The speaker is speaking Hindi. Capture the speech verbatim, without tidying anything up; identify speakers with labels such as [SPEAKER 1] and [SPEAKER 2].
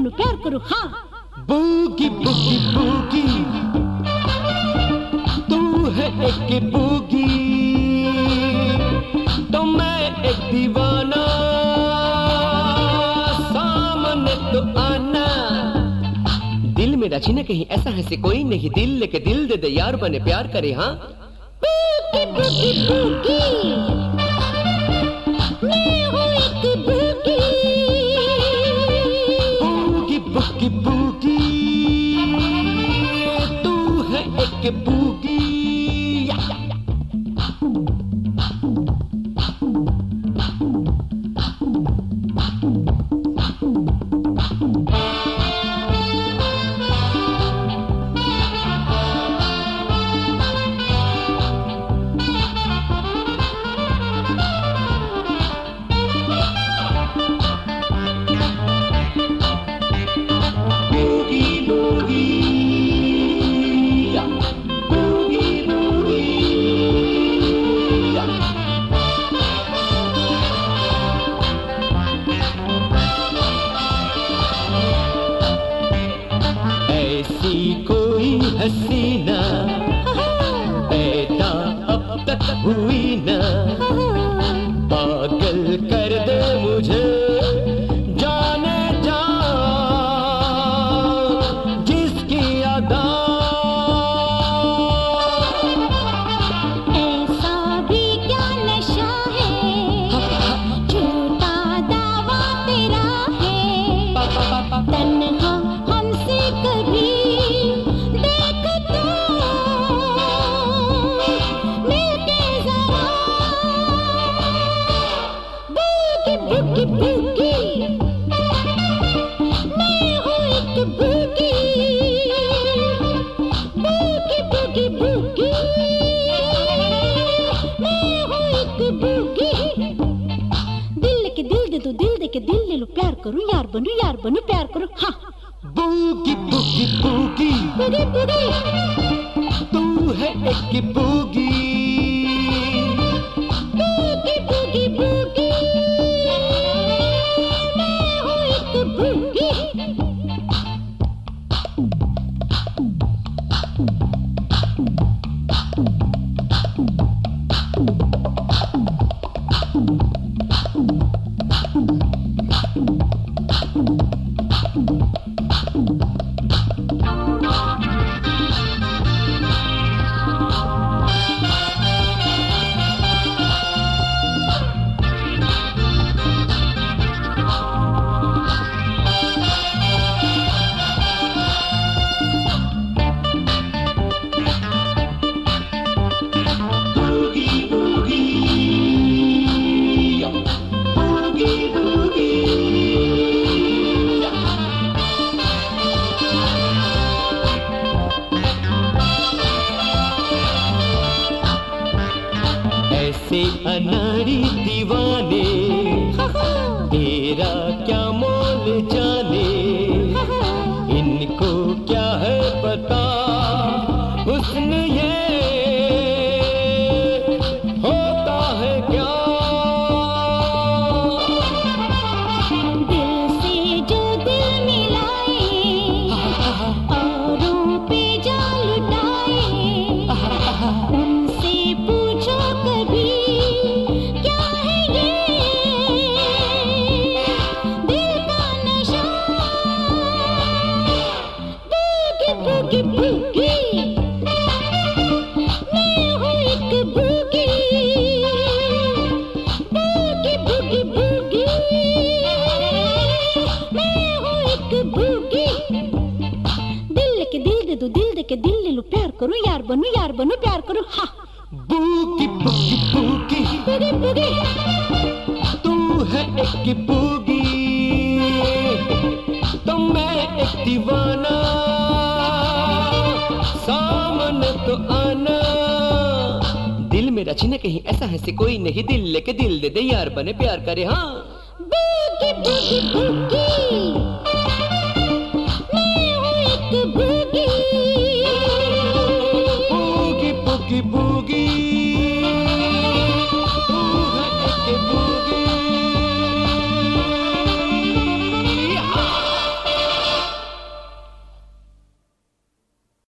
[SPEAKER 1] बनु प्यार करूं हाँ।
[SPEAKER 2] बूगी बूगी बूगी तू है एक बूगी तो मैं एक दीवाना, सामने तो आना। दिल मेरा छीना कहीं ऐसा है से कोई नहीं, दिल लेके दिल दे दे यार बने प्यार करे हाँ।
[SPEAKER 1] बूगी बूगी बूगी मैं हूँ एक बूगी।
[SPEAKER 2] बूगी बूगी बूगी तू है एक बूगी। कोई हसीना पैदा अब तक हुई ना, पागल कर दे मुझे जाने जा जिसकी अदा।
[SPEAKER 1] ऐसा भी क्या नशा है झूठा दावा तेरा है, तन्हा हमसे कभी बूगी बूगी मैं हूँ एक बूगी। बूगी बूगी बूगी मैं हूँ एक बूगी। दिल के दिल दे दो दिल दे के दिल ले लो, प्यार करूँ यार बनूँ यार बनूँ प्यार करूँ हाँ।
[SPEAKER 2] Boogie boogie boogie
[SPEAKER 1] boogie boogie
[SPEAKER 2] तू है एक बूगी।
[SPEAKER 1] बूगी बूगी बूगी
[SPEAKER 2] ऐसे अनाड़ी दीवाने तेरा क्या मोल जाने, इनको क्या है पता हुस्न ये होता है क्या।
[SPEAKER 1] दिल से जो दिल मिलाए औरों पे जाल लुटाए, उनसे पूछो कभी क्या है ये दिल का नशा। बूगी बूगी बूगी मैं हूँ एक बूगी। बूगी बूगी बूगी मैं हूँ एक बूगी। दिल के दिल दे दो दिल दे के दिल ले लो, प्यार करूँ यार बनूँ यार बनूँ प्यार करूँ हाँ।
[SPEAKER 2] Boogie boogie boogie
[SPEAKER 1] boogie boogie
[SPEAKER 2] तू है एक बूगी तो मैं एक दीवाना, सामने तो आना। दिल मेरा छीना कहीं ऐसा है से कोई नहीं, दिल लेके दिल दे दे यार बने प्यार करे हाँ।
[SPEAKER 1] बूगी बूगी बूगी मैं हूँ एक बूगी।
[SPEAKER 2] Boogie boogie boogie